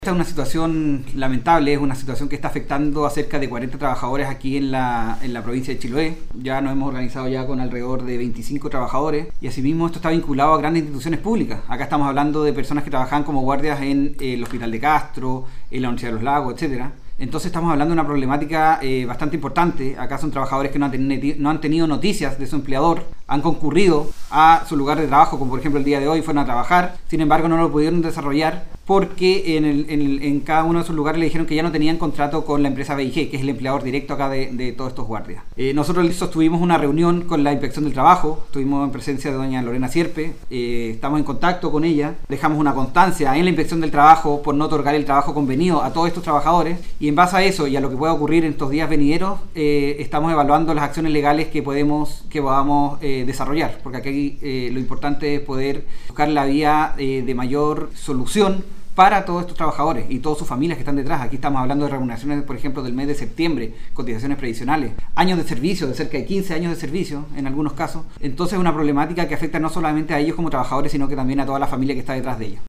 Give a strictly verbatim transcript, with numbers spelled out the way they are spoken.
Esta es una situación lamentable, es una situación que está afectando a cerca de cuarenta trabajadores aquí en la, en la provincia de Chiloé. Ya nos hemos organizado ya con alrededor de veinticinco trabajadores y asimismo esto está vinculado a grandes instituciones públicas. Acá estamos hablando de personas que trabajan como guardias en eh, el Hospital de Castro, en la Universidad de los Lagos, etcétera. Entonces estamos hablando de una problemática eh, bastante importante. Acá son trabajadores que no han, tenido, no han tenido noticias de su empleador, han concurrido a su lugar de trabajo, como por ejemplo el día de hoy fueron a trabajar, sin embargo no lo pudieron desarrollar porque en, el, en, el, en cada uno de sus lugares le dijeron que ya no tenían contrato con la empresa B I G, que es el empleador directo acá de, de todos estos guardias. Eh, nosotros sostuvimos una reunión con la Inspección del Trabajo, estuvimos en presencia de doña Lorena Sierpe, eh, estamos en contacto con ella, dejamos una constancia en la Inspección del Trabajo por no otorgar el trabajo convenido a todos estos trabajadores y en base a eso y a lo que pueda ocurrir en estos días venideros, eh, estamos evaluando las acciones legales que podemos que podamos eh, desarrollar, porque aquí eh, lo importante es poder buscar la vía eh, de mayor solución para todos estos trabajadores y todas sus familias que están detrás. Aquí estamos hablando de remuneraciones, por ejemplo, del mes de septiembre, cotizaciones previsionales, años de servicio, de cerca de quince años de servicio en algunos casos. Entonces es una problemática que afecta no solamente a ellos como trabajadores, sino que también a toda la familia que está detrás de ellos.